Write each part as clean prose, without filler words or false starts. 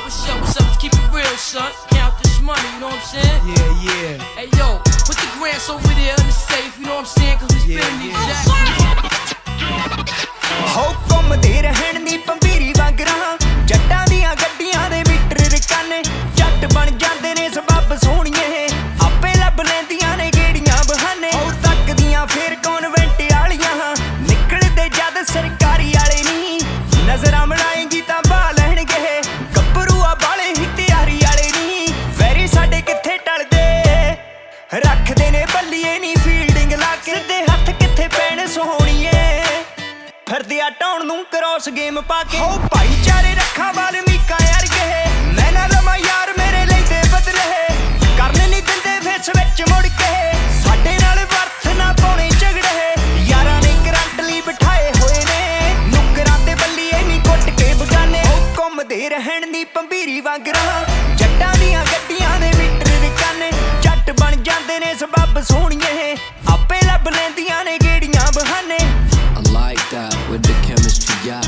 what's up, let's keep it real, son. Count this money, you know what I'm saying? Yeah, yeah. Hey, yo, put the grants over there in the safe, you know what I'm saying? Cause we spending these jacks. ਹੋ ਘੁੰਮਦੇ ਰਹਿਣ ਦੀ ਪੰਬੀਰੀ ਵਾਂਗਰਾਂ ਜੱਟਾਂ ਦੀਆਂ ਗੱਡੀਆਂ ਦੇ metre ਰਕਾਨੇ ਜੱਟ ਬਣ ਜਾਂਦੇ ਨੇ ਸਬੱਬ ਸੋਹਣੀਏ ਆਪੇ ਲੱਭ ਲੈਂਦੀਆਂ ਨੇ ਗੇੜੀਆਂ ਬਹਾਨੇ ਹੋ ਤੱਕਦੀਆਂ ਫੇਰ ਕਨਵੈਂਟ ਵਾਲੀਆਂ ਨਿਕਲਦੇ ਜਦ ਸਰਕਾਰੀ ਵਾਲੇ ਨਹੀਂ ਨਜ਼ਰਾਂ ਮਿਲਾਏਂਗੀ ਤਾਂ ਬਾ ਲੈਣਗੇ ਗੱਭਰੂਆ ਵਾਲੇ ਹੀ ਤਿਆਰੀ ਵਾਲੇ ਨਹੀਂ ਵੈਰੀ ਸਾਡੇ ਕਿੱਥੇ ਟਲਦੇ ਰੱਖਦੇ ਨੇ ਬੱਲੀਏ ਨਹੀਂ ਫੀਲਡਿੰਗ ਲਾ ਕੇ ਸਿੱਧੇ ਹੱਥ ਕਿੱਥੇ ਪੈਣ ਸੋਹਣੀਏ ਫਿਰਦੇ ਆ ਟਾਉਣ ਨੂੰ ਕ੍ਰੋਸ ਗੇਮ ਪਾ ਕੇ ਹੋ ਭਾਈਚਾਰੇ ਰੱਖਾਂ ਵਾਲਮੀਕਾਂ ਯਾਰ ਗਏ ਮੈਂ ਨਾ ਲਵਾਂ ਯਾਰ ਮੇਰੇ ਲਈ ਤੇ ਬਦਲੇ ਕਰਨ ਨਹੀਂ ਦਿੰਦੇ ਫੇਸ ਵਿੱਚ ਮੁੜ ਕੇ ਸਾਡੇ ਨਾਲ ਵਰਤ ਨਾ ਪਾਉਣੇ ਝਗੜੇ ਯਾਰਾਂ ਨੇ ਕਰੰਟ ਲਈ ਬਿਠਾਏ ਹੋਏ ਨੇ ਨੁਕਰਾਂ ਤੇ ਬੱਲੀਏ ਨਹੀਂ ਕੁੱਟ ਕੇ ਬਗਾਨੇ ਹੋ ਘੁੰਮਦੇ ਰਹਿਣ ਦੀ ਪੰਬੀਰੀ ਵਾਂਗਰਾਂ ਜੱਟਾਂ ਦੀਆਂ ਗੱਡੀਆਂ ਦੇ ਮੀਟਰ ਰਕਾਨੇ ਜੱਟ ਬਣ ਜਾਂਦੇ ਨੇ ਸਬੱਬ ਸੋਹਣੀਏ ਆਪੇ ਲੱਭ ਲੈਂਦੀਆਂ ਨੇ ਗੇੜੀਆਂ ਬਹਾਨੇ like that with the chemistry, yeah.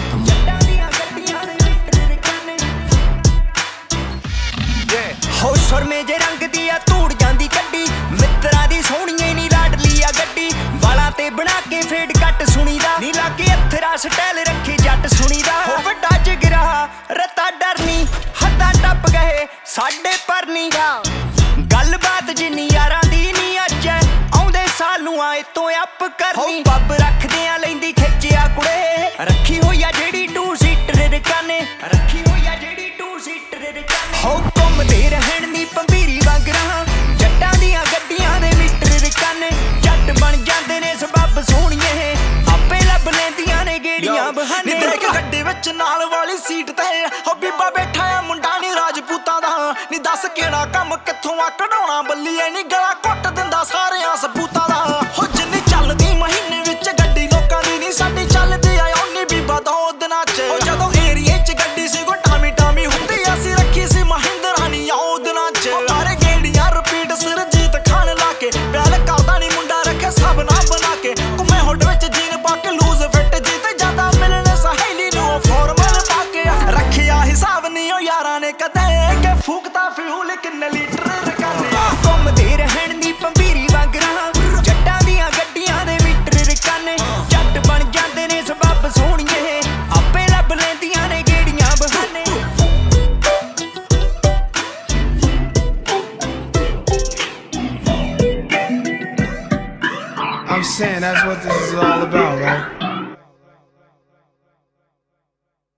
ਹੋ ਸੁਰਮੇ ਜੇ ਰੰਗ ਦੀ ਆ ਧੂੜ ਜਾਂਦੀ ਕੱਢੀ ਮਿੱਤਰਾਂ ਦੀ ਸੋਹਣੀਏ ਨੀ ਲਾਡਲੀ ਆ ਗੱਡੀ ਵਾਲਾਂ ਤੇ ਬਣਾ ਕੇ ਫੇਡ ਕੱਟ ਸੁਣੀਦਾ ਨੀ ਲਾਗੇ ਅਥਰਾ ਸਟਾਈਲ ਰੱਖੇ ਜੱਟ ਸੁਣੀਦਾ ਹੋ ਵੱਡਾ ਜਿਗਰਾ ਰਤਾ ਡਰਨੀ ਹੱਦਾਂ ਟੱਪ ਗਏ ਸਾਡੇ ਪਰਨੀ ਗੱਲਬਾਤ ਜਿੰਨੀ ਯਾਰਾਂ ਦੀ ਨੀ ਅੱਜ ਆਉਂਦੇ ਸਾਲ ਨੂੰ ਆਏ ਤੋਂ ਅੱਪ ਕਰਨੀ ਬੱਬ ਰੱਖਦੇ ਆ ਲੈਂਦੀ ਖਿੱਚਿਆ ਕੁੜੇ ਰੱਖੀ ਹੋਈ ਆ ਜਿਹੜੀ 2 ਸੀਟਰ ਰਕਾਨੇ ਰੱਖੀ ਹੋਈ ਆ ਜਿਹੜੀ 2 ਸੀਟਰ ਰਕਾਨੇ ਹੋ ਘੁੰਮਦੇ ਰਹਿਣ ਦੀ ਪੰਬੀਰੀ ਵਾਂਗਰਾਂ ਜੱਟਾਂ ਦੀਆਂ ਗੱਡੀਆਂ ਦੇ ਮੀਟਰ ਰਕਾਨੇ ਜੱਟ ਬਣ ਜਾਂਦੇ ਨੇ ਸਬੱਬ ਸੋਹਣੀਏ ਆਪੇ ਲੱਭ ਲੈਂਦੀਆਂ ਨੇ ਗੇੜੀਆਂ ਬਹਾਨੇ ਨੀ ਦੇਖ ਗੱਡੀ ਵਿੱਚ ਨਾਲ ਵਾਲੀ ਸੀਟ ਤੇ ਹੋ ਬੀਬਾ ਬੈਠਾ ਆ ਮੁੰਡਾ ਨੀ ਰਾਜਪੂਤਾਂ ਦਾ ਨੀ ਦੱਸ ਕਿਹੜਾ ਕੰਮ ਕਿੱਥੋਂ ਆ ਕਢਾਉਣਾ ਬੱਲੀਏ ਨੀ ਗਲਾ ਘੁੱਟ ਦਿੰਦਾ ਸਾਰਿਆਂ ਸਬੂਤਾਂ ਦਾ ਹੋ ਜਿੰਨੀ ਚੱਲਦੀ ਮਹੀਨੇ ਵਿੱਚ ਗੱਡੀ ਲੋਕਾਂ ਦੀ ਨੀ ਸਾਡੀ ਚੱਲਦੀ ਆ ਓਨੀ ਬੀਬਾ 2 ਦਿਨਾਂ ਚ ਹੋ ਜਦੋਂ ਏਰੀਏ ਚ ਗੱਡੀ ਸੀ ਟਾਮੀ ਟਾਮੀ ਹੁੰਦੀ ਅਸੀਂ ਰੱਖੀ ਸੀ ਮਹਿੰਦਰਾ ਨੀ ਆਉ ਦਿਨਾਂ ਚ ਸਾਰੇ ਗੇੜੀਆਂ ਰਿਪੀਟ ਸਰਜੀਤ ਖਾਨ ਲਾ ਕੇ ਪਿਆਰ ਕਰਦਾ ਨੀ ਮੁੰਡਾ ਰੱਖੇ ਸਭ ਨਾ ਬਣਾ ਕੇ ਘੁੰਮੇ ਹੁੱਡ ਵਿੱਚ ਜੀਨ ਪਾ ਕੇ ਲੂਜ਼ ਫਿੱਟ ਜੀ ਤੇ ਜਿਆਦਾ ਮਿਲਣੇ ਸਹੇਲੀ ਨੂੰ ਫਾਰਮਲ ਪਾ ਕੇ ਰੱਖਿਆ ਹਿਸਾਬ ਨੀ ਉਹ ਯਾਰਾਂ ਨੇ ਕਦੇ ਕਿ ਫੂਕਤਾ ਫਿਊਲ ਕਿੰਨੇ ਲੀਟਰ ਰਕਾਨੇ ਘੁੰਮਦੇ ਰਹਿਣ ਦੀ ਪੰਬੀਰੀ ਵਾਂਗਰਾਂ ਜੱਟਾਂ ਦੀਆਂ ਗੱਡੀਆਂ ਦੇ ਮੀਟਰ ਰਕਾਨੇ ਜੱਟ ਬਣ ਜਾਂਦੇ ਨੇ ਸਬੱਬ ਸੋਹਣੀਏ ਆਪੇ ਲੱਭ ਲੈਂਦੀਆਂ ਨੇ ਗੇੜੀਆਂ ਬਹਾਨੇ I'm saying that's what this is all about, right?